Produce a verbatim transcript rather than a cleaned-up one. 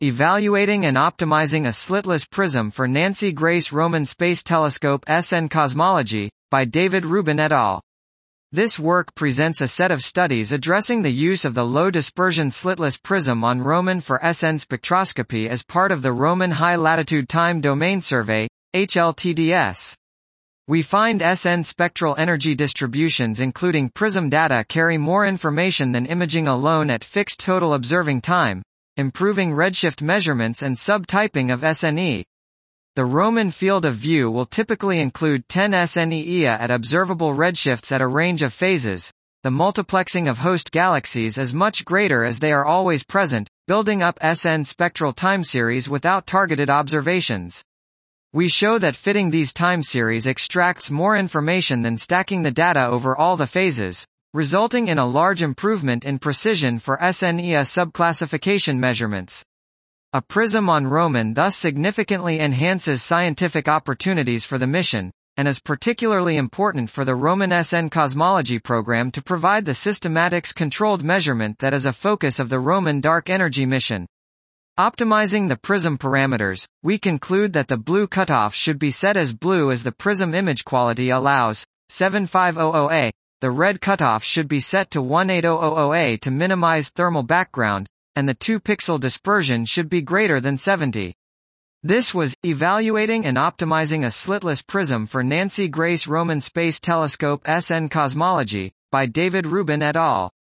Evaluating and Optimizing a Slitless Prism for Nancy Grace Roman Space Telescope S N Cosmology, by David Rubin et al. This work presents a set of studies addressing the use of the low-dispersion slitless prism on Roman for S N spectroscopy as part of the Roman High Latitude Time Domain Survey, H L T D S. We find S N spectral energy distributions including prism data carry more information than imaging alone at fixed total observing time, improving redshift measurements and subtyping of S N E. The Roman field of view will typically include ten S N E I A at observable redshifts at a range of phases. The multiplexing of host galaxies is much greater as they are always present, building up S N spectral time series without targeted observations. We show that fitting these time series extracts more information than stacking the data over all the phases, resulting in a large improvement in precision for S N E I A subclassification measurements. A prism on Roman thus significantly enhances scientific opportunities for the mission, and is particularly important for the Roman S N cosmology program to provide the systematics-controlled measurement that is a focus of the Roman Dark Energy mission. Optimizing the prism parameters, we conclude that the blue cutoff should be set as blue as the prism image quality allows, seventy-five hundred A, the red cutoff should be set to eighteen hundred A to minimize thermal background, and the two pixel dispersion should be greater than seventy. This was Evaluating and Optimizing a Slitless Prism for Nancy Grace Roman Space Telescope S N Cosmology, by David Rubin et al.